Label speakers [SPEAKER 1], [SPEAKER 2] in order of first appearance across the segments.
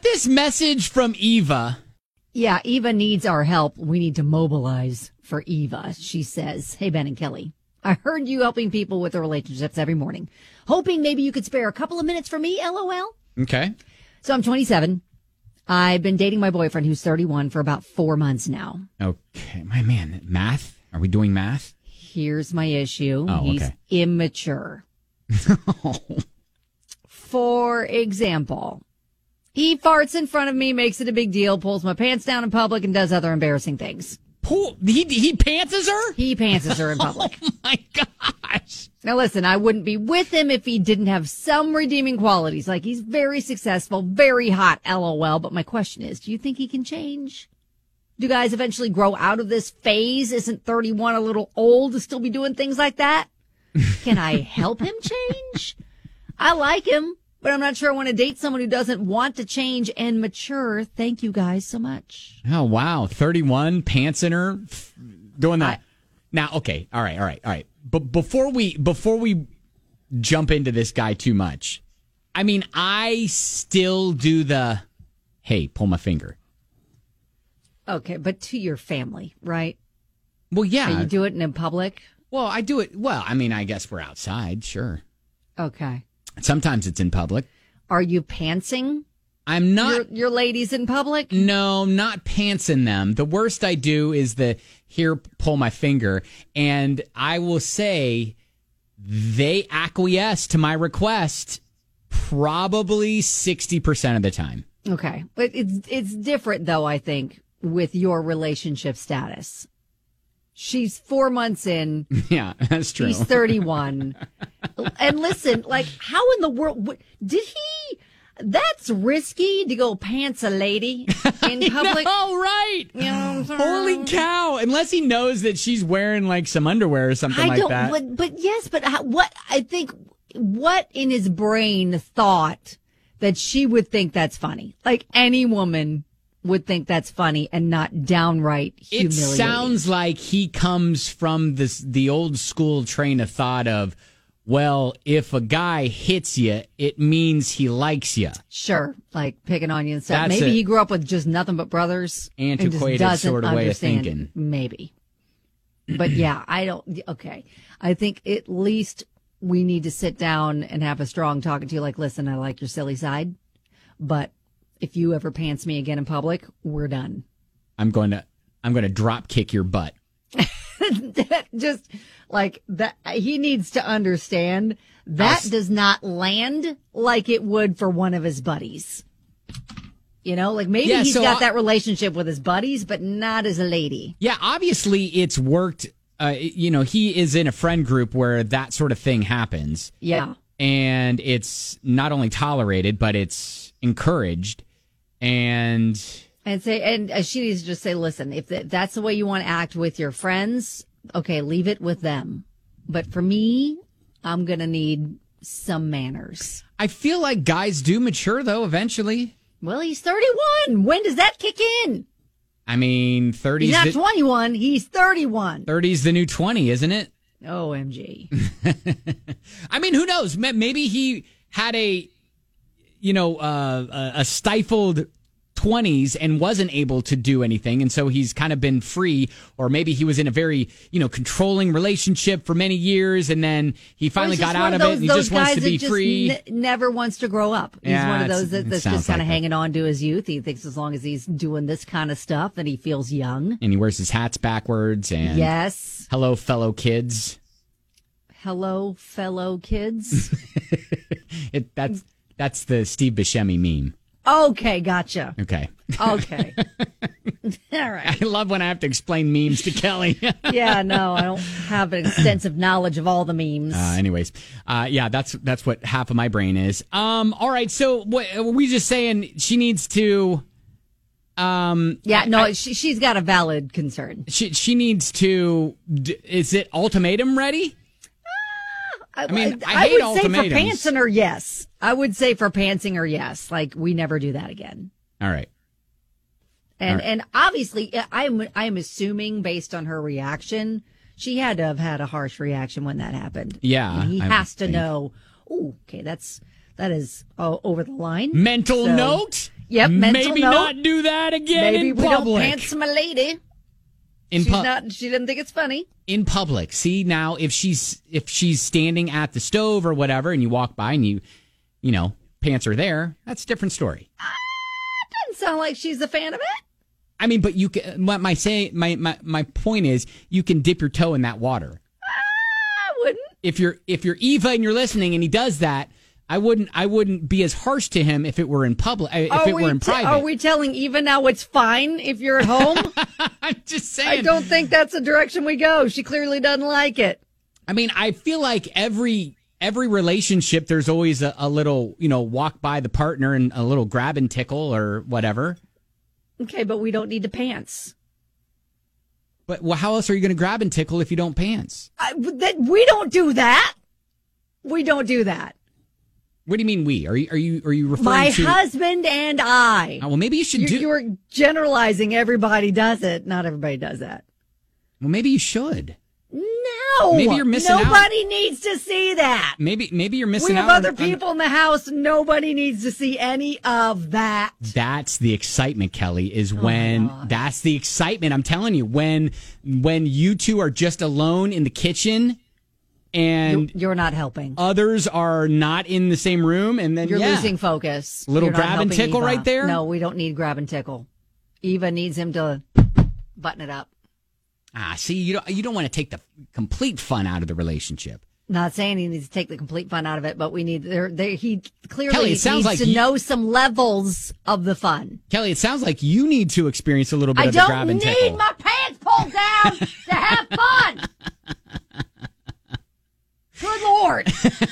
[SPEAKER 1] this message from Eva.
[SPEAKER 2] Yeah, Eva needs our help. We need to mobilize for Eva. She says, hey, Ben and Kelly, I heard you helping people with their relationships every morning. Hoping maybe you could spare a couple of minutes for me, LOL.
[SPEAKER 1] Okay.
[SPEAKER 2] So I'm 27. I've been dating my boyfriend who's 31 for about 4 months now.
[SPEAKER 1] Okay. My man, math? Are we doing math?
[SPEAKER 2] Here's my issue.
[SPEAKER 1] Oh,
[SPEAKER 2] He's
[SPEAKER 1] okay.
[SPEAKER 2] immature. For example, he farts in front of me, makes it a big deal, pulls my pants down in public, and does other embarrassing things.
[SPEAKER 1] He pantses her?
[SPEAKER 2] He pantses her in public.
[SPEAKER 1] Oh, my gosh.
[SPEAKER 2] Now, listen, I wouldn't be with him if he didn't have some redeeming qualities. Like, he's very successful, very hot, LOL. But my question is, do you think he can change? Do guys eventually grow out of this phase? Isn't 31 a little old to still be doing things like that? Can I help him change? I like him, but I'm not sure I want to date someone who doesn't want to change and mature. Thank you guys so much.
[SPEAKER 1] Oh, wow. 31, pants in her, doing that. Now, okay. All right. But before we jump into this guy too much, I mean, I still do the, hey, pull my finger.
[SPEAKER 2] Okay, but to your family, right?
[SPEAKER 1] Well, yeah.
[SPEAKER 2] So you do it in public?
[SPEAKER 1] Well, I do it. Well, I mean, I guess we're outside, sure.
[SPEAKER 2] Okay.
[SPEAKER 1] Sometimes it's in public.
[SPEAKER 2] Are you pantsing?
[SPEAKER 1] I'm not.
[SPEAKER 2] Your ladies in public?
[SPEAKER 1] No, not pantsing them. The worst I do is the here, pull my finger. And I will say they acquiesce to my request probably 60% of the time.
[SPEAKER 2] Okay. But it's different, though, I think, with your relationship status. She's 4 months in.
[SPEAKER 1] Yeah, that's true.
[SPEAKER 2] He's 31. And listen, like, how in the world did he? That's risky to go pants a lady in public.
[SPEAKER 1] Oh, right.
[SPEAKER 2] You know,
[SPEAKER 1] holy cow. Unless he knows that she's wearing like some underwear or something like that.
[SPEAKER 2] But yes, but what in his brain thought that she would think that's funny? Like, any woman would think that's funny and not downright humiliating.
[SPEAKER 1] It sounds like he comes from the old school train of thought of, well, if a guy hits you, it means he likes you.
[SPEAKER 2] Sure, like picking on you and stuff.
[SPEAKER 1] That's
[SPEAKER 2] Maybe he grew up with just nothing but brothers.
[SPEAKER 1] Antiquated
[SPEAKER 2] and just
[SPEAKER 1] sort of way of
[SPEAKER 2] understand.
[SPEAKER 1] thinking.
[SPEAKER 2] Maybe. But yeah, okay. I think at least we need to sit down and have a strong talking to you like, listen, I like your silly side, but if you ever pants me again in public, we're done.
[SPEAKER 1] I'm going to drop kick your butt.
[SPEAKER 2] Just like that, he needs to understand that does not land like it would for one of his buddies. You know, like maybe he's got that relationship with his buddies, but not as a lady.
[SPEAKER 1] Yeah, obviously it's worked. He is in a friend group where that sort of thing happens.
[SPEAKER 2] Yeah.
[SPEAKER 1] And it's not only tolerated, but it's encouraged. And
[SPEAKER 2] she needs to just say, listen, if that's the way you want to act with your friends, okay, leave it with them. But for me, I'm going to need some manners.
[SPEAKER 1] I feel like guys do mature, though, eventually.
[SPEAKER 2] Well, he's 31. When does that kick in?
[SPEAKER 1] I mean, 30's...
[SPEAKER 2] He's not 21. He's 31.
[SPEAKER 1] 30's the new 20, isn't it?
[SPEAKER 2] OMG.
[SPEAKER 1] I mean, who knows? Maybe he had a stifled 20s and wasn't able to do anything, and so he's kind of been free. Or maybe he was in a very controlling relationship for many years, and then he finally got out of it and he just wants to be free.
[SPEAKER 2] Never wants to grow up. He's one of those that's just kind of hanging on to his youth. He thinks as long as he's doing this kind of stuff that he feels young,
[SPEAKER 1] and he wears his hats backwards. And
[SPEAKER 2] yes,
[SPEAKER 1] hello fellow kids.
[SPEAKER 2] Hello fellow kids.
[SPEAKER 1] That's the Steve Buscemi meme.
[SPEAKER 2] Okay, gotcha.
[SPEAKER 1] Okay.
[SPEAKER 2] All right.
[SPEAKER 1] I love when I have to explain memes to Kelly.
[SPEAKER 2] Yeah, no, I don't have an extensive knowledge of all the memes.
[SPEAKER 1] Anyways, that's what half of my brain is. All right, so what were we just saying? She needs to.
[SPEAKER 2] She's got a valid concern.
[SPEAKER 1] She needs to. Is it ultimatum ready? I mean, I hate ultimatums.
[SPEAKER 2] For pantsing her, yes. I would say for pantsing her, yes. Like, we never do that again.
[SPEAKER 1] All right.
[SPEAKER 2] And obviously, I am assuming based on her reaction, she had to have had a harsh reaction when that happened.
[SPEAKER 1] Yeah.
[SPEAKER 2] And he has to know, that is over the line.
[SPEAKER 1] Mental note?
[SPEAKER 2] Yep, mental
[SPEAKER 1] maybe
[SPEAKER 2] note.
[SPEAKER 1] not do that again
[SPEAKER 2] Maybe
[SPEAKER 1] in
[SPEAKER 2] we
[SPEAKER 1] public.
[SPEAKER 2] don't pants my lady. She didn't think it's funny.
[SPEAKER 1] In public. See, now if she's standing at the stove or whatever, and you walk by and you pants are there, that's a different story.
[SPEAKER 2] Doesn't sound like she's a fan of it.
[SPEAKER 1] I mean, but you can. My point is, you can dip your toe in that water.
[SPEAKER 2] I wouldn't.
[SPEAKER 1] If you're Eva and you're listening and he does that, I wouldn't be as harsh to him if it were in public. If it were in private.
[SPEAKER 2] Are we telling Eva now it's fine if you're at home?
[SPEAKER 1] I'm just saying.
[SPEAKER 2] I don't think that's the direction we go. She clearly doesn't like it.
[SPEAKER 1] I mean, I feel like every relationship, there's always a little, walk by the partner and a little grab and tickle or whatever.
[SPEAKER 2] Okay, but we don't need to pants.
[SPEAKER 1] But how else are you going to grab and tickle if you don't pants?
[SPEAKER 2] We don't do that. We don't do that.
[SPEAKER 1] What do you mean we? Are you referring
[SPEAKER 2] My
[SPEAKER 1] to...
[SPEAKER 2] husband and I.
[SPEAKER 1] Oh, well, maybe you should
[SPEAKER 2] You're generalizing everybody does it. Not everybody does that.
[SPEAKER 1] Well, maybe you should.
[SPEAKER 2] No.
[SPEAKER 1] Maybe you're missing out.
[SPEAKER 2] Nobody needs to see that.
[SPEAKER 1] Maybe you're missing out.
[SPEAKER 2] We have other people in the house. Nobody needs to see any of that.
[SPEAKER 1] That's the excitement, Kelly, is when that's the excitement. I'm telling you, when you two are just alone in the kitchen and
[SPEAKER 2] you're not helping.
[SPEAKER 1] Others are not in the same room, and then
[SPEAKER 2] you're losing focus.
[SPEAKER 1] Little
[SPEAKER 2] You're
[SPEAKER 1] grab and tickle
[SPEAKER 2] Eva.
[SPEAKER 1] right there.
[SPEAKER 2] No, we don't need grab and tickle. Eva needs him to button it up.
[SPEAKER 1] See, you don't want to take the complete fun out of the relationship.
[SPEAKER 2] Not saying he needs to take the complete fun out of it, but we need he clearly
[SPEAKER 1] Kelly, it sounds
[SPEAKER 2] needs
[SPEAKER 1] like
[SPEAKER 2] to know some levels of the fun.
[SPEAKER 1] Kelly, it sounds like you need to experience a little bit of the grab and tickle.
[SPEAKER 2] I don't need my pants pulled down to have fun. Good Lord.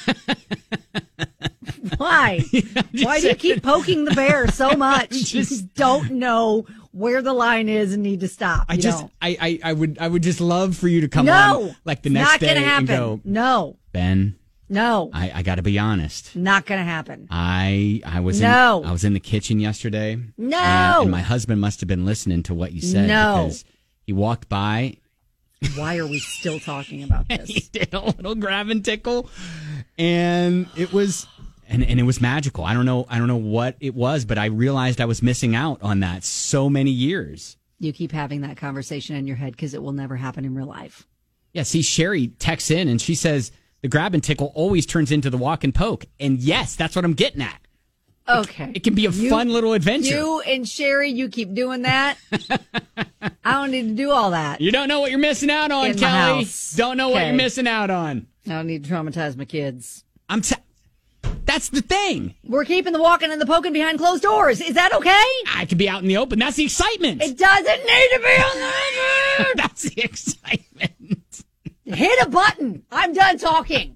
[SPEAKER 2] Why? Why do you keep poking the bear so much? You don't know where the line is and need to stop.
[SPEAKER 1] I would just love for you to come on like the next day and go,
[SPEAKER 2] no,
[SPEAKER 1] Ben.
[SPEAKER 2] No.
[SPEAKER 1] I got to be honest.
[SPEAKER 2] Not going to happen.
[SPEAKER 1] I was in the kitchen yesterday.
[SPEAKER 2] No.
[SPEAKER 1] And my husband must have been listening to what you said.
[SPEAKER 2] No.
[SPEAKER 1] Because he walked by.
[SPEAKER 2] Why are we still talking about this?
[SPEAKER 1] He did a little grab and tickle, and it was it was magical. I don't know what it was, but I realized I was missing out on that so many years.
[SPEAKER 2] You keep having that conversation in your head because it will never happen in real life.
[SPEAKER 1] Yeah, see, Sherry texts in and she says the grab and tickle always turns into the walk and poke, and yes, that's what I'm getting at.
[SPEAKER 2] Okay.
[SPEAKER 1] It can be a fun little adventure.
[SPEAKER 2] You and Sherry, you keep doing that. I don't need to do all that.
[SPEAKER 1] You don't know what you're missing out on, Kelly. Don't know what you're missing out on.
[SPEAKER 2] I don't need to traumatize my kids.
[SPEAKER 1] That's the thing.
[SPEAKER 2] We're keeping the walking and the poking behind closed doors. Is that okay?
[SPEAKER 1] I could be out in the open. That's the excitement.
[SPEAKER 2] It doesn't need to be on the open.
[SPEAKER 1] That's the excitement.
[SPEAKER 2] Hit a button. I'm done talking.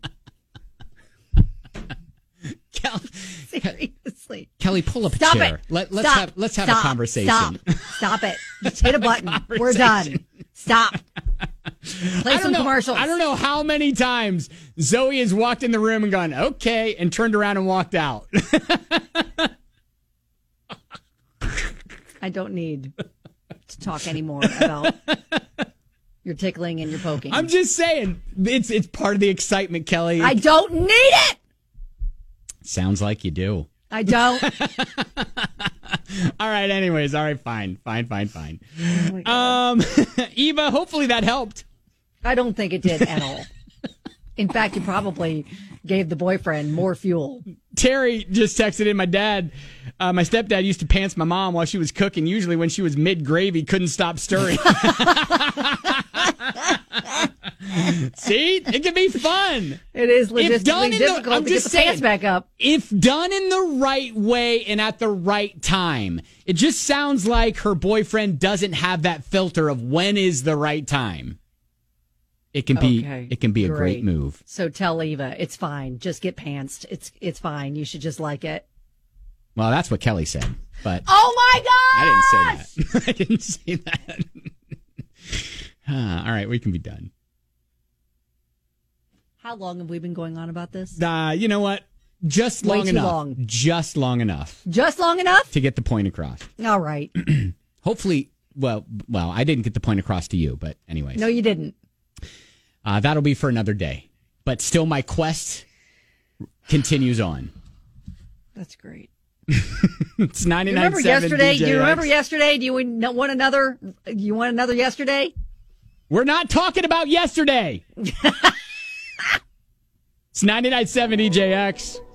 [SPEAKER 2] Seriously.
[SPEAKER 1] Kelly, pull up a
[SPEAKER 2] Stop
[SPEAKER 1] chair.
[SPEAKER 2] It.
[SPEAKER 1] Let's have a conversation.
[SPEAKER 2] Stop it. Just hit a button. We're done. Stop. Play some commercials.
[SPEAKER 1] I don't know how many times Zoe has walked in the room and gone, okay, and turned around and walked out.
[SPEAKER 2] I don't need to talk anymore about your tickling and your poking.
[SPEAKER 1] I'm just saying, it's part of the excitement, Kelly.
[SPEAKER 2] I don't need it.
[SPEAKER 1] Sounds like you do.
[SPEAKER 2] I don't.
[SPEAKER 1] All right, anyways. All right, fine.
[SPEAKER 2] Oh
[SPEAKER 1] Eva, hopefully that helped.
[SPEAKER 2] I don't think it did at all. In fact, it probably gave the boyfriend more fuel.
[SPEAKER 1] Terry just texted in, my stepdad used to pants my mom while she was cooking. Usually when she was mid-gravy, couldn't stop stirring. See? It can be fun.
[SPEAKER 2] It is logistically difficult to get the pants back up.
[SPEAKER 1] If done in the right way and at the right time, it just sounds like her boyfriend doesn't have that filter of when is the right time. It can be a great move.
[SPEAKER 2] So tell Eva, it's fine. Just get pantsed. It's fine. You should just like it.
[SPEAKER 1] Well, that's what Kelly said. But
[SPEAKER 2] oh my God!
[SPEAKER 1] I didn't say that. All right, we can be done.
[SPEAKER 2] How long have we been going on about this?
[SPEAKER 1] You know what? Just long enough. Just long enough.
[SPEAKER 2] Just long enough?
[SPEAKER 1] To get the point across.
[SPEAKER 2] All right.
[SPEAKER 1] Hopefully, well, I didn't get the point across to you, but anyways.
[SPEAKER 2] No, you didn't.
[SPEAKER 1] That'll be for another day. But still, my quest continues on.
[SPEAKER 2] That's great.
[SPEAKER 1] It's 99.7
[SPEAKER 2] remember yesterday?
[SPEAKER 1] DJX.
[SPEAKER 2] Do you remember yesterday? Do you want another? You want another yesterday?
[SPEAKER 1] We're not talking about yesterday. It's 99.7 DJX.